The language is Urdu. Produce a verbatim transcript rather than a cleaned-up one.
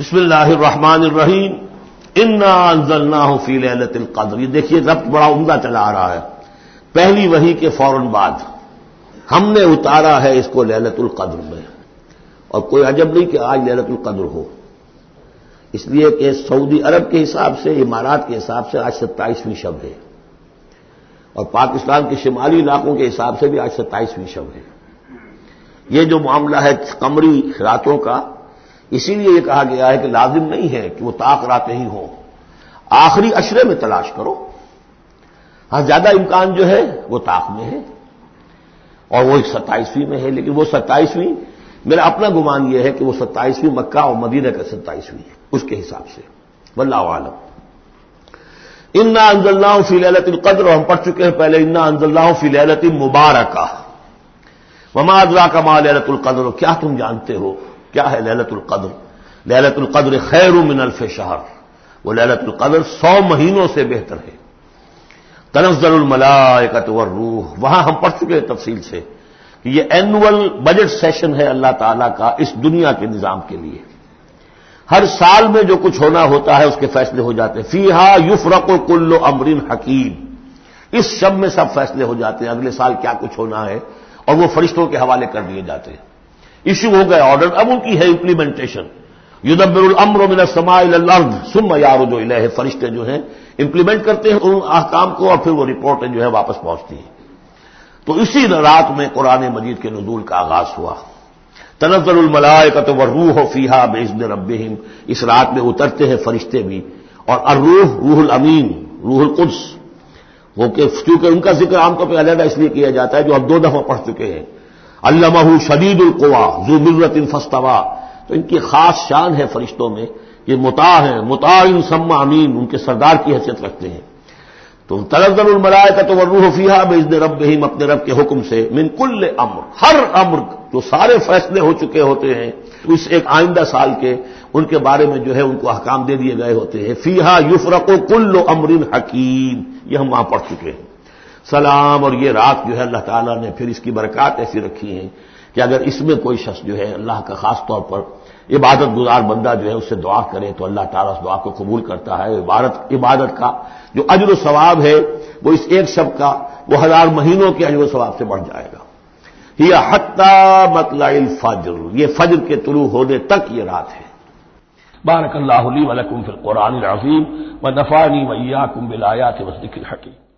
بسم اللہ الرحمن الرحیم انا انزلناہ فی لیلۃ القدر. یہ دیکھیے ربط بڑا عمدہ چلا آ رہا ہے. پہلی وحی کے فوراً بعد ہم نے اتارا ہے اس کو لیلۃ القدر میں. اور کوئی عجب نہیں کہ آج لیلۃ القدر ہو، اس لیے کہ سعودی عرب کے حساب سے، امارات کے حساب سے آج ستائیسویں شب ہے، اور پاکستان کے شمالی علاقوں کے حساب سے بھی آج ستائیسویں شب ہے. یہ جو معاملہ ہے قمری راتوں کا، اسی لیے یہ کہا گیا ہے کہ لازم نہیں ہے کہ وہ طاق راتیں ہی ہوں، آخری عشرے میں تلاش کرو. ہاں زیادہ امکان جو ہے وہ طاق میں ہے، اور وہ ستائیسویں میں ہے، لیکن وہ ستائیسویں میرا اپنا گمان یہ ہے کہ وہ ستائیسویں مکہ اور مدینہ کا ستائیسویں ہے اس کے حساب سے. واللہ اعلم. انا انزلناہ فی لیلۃ القدر، ہم پڑھ چکے ہیں پہلے انا انزلناہ فی لیلۃ مبارکہ. وما ادراک ما لیلۃ القدر، کیا تم جانتے ہو کیا ہے لیلۃ القدر؟ لیلۃ القدر خیر من الف شہر، وہ لیلۃ القدر سو مہینوں سے بہتر ہے. تنزل الملائکۃ والروح، وہاں ہم پڑھ چکے ہیں تفصیل سے کہ یہ اینول بجٹ سیشن ہے اللہ تعالیٰ کا اس دنیا کے نظام کے لیے. ہر سال میں جو کچھ ہونا ہوتا ہے اس کے فیصلے ہو جاتے ہیں. فیہا یفرق کل امر حکیم، اس شب میں سب فیصلے ہو جاتے ہیں اگلے سال کیا کچھ ہونا ہے، اور وہ فرشتوں کے حوالے کر دیے جاتے ہیں. ایشو ہو گئے آرڈر، اب ان کی ہے امپلیمنٹیشن. یدبر الامر من السماء الى الارض ثم یعرج الیہ، فرشتے جو ہیں امپلیمنٹ کرتے ہیں ان احکام کو، اور پھر وہ رپورٹیں جو ہے واپس پہنچتی ہیں. تو اسی رات میں قرآن مجید کے نزول کا آغاز ہوا. تنزل الملائکۃ والروح فیہا باذن ربہم، اس رات میں اترتے ہیں فرشتے بھی، اور الروح روح الامین روح القدس، وہ کہ چونکہ ان کا ذکر عام طور پہ علیحدہ اس لیے کیا جاتا ہے جو ہم دو دفعہ پڑھ چکے ہیں. علمہ شدید القویٰ ذو مرۃ فاستویٰ، تو ان کی خاص شان ہے فرشتوں میں، یہ مطاع ہیں، مطاع ثم امین، ان کے سردار کی حیثیت رکھتے ہیں. تو تنزل الملائکۃ والروح فیہا باذن ربہم، اپنے رب کے حکم سے، من کل امر، ہر امر، جو سارے فیصلے ہو چکے ہوتے ہیں اس ایک آئندہ سال کے، ان کے بارے میں جو ہے ان کو احکام دے دیے گئے ہوتے ہیں. فیہا یفرق کل امر حکیم، یہ ہم وہاں پڑھ چکے ہیں. سلام، اور یہ رات جو ہے اللہ تعالیٰ نے پھر اس کی برکات ایسی رکھی ہیں کہ اگر اس میں کوئی شخص جو ہے اللہ کا خاص طور پر عبادت گزار بندہ جو ہے اس سے دعا کرے تو اللہ تعالیٰ اس دعا کو قبول کرتا ہے. عبادت عبادت کا جو اجر و ثواب ہے وہ اس ایک شب کا وہ ہزار مہینوں کے اجر و ثواب سے بڑھ جائے گا. یہ حتی مطلع الفجر، یہ فجر کے طلوع ہونے تک یہ رات ہے. بارک اللہ لی ولکم فی القرآن العظیم ونفعنی وإیاکم بالآیات والذکر الحکیم.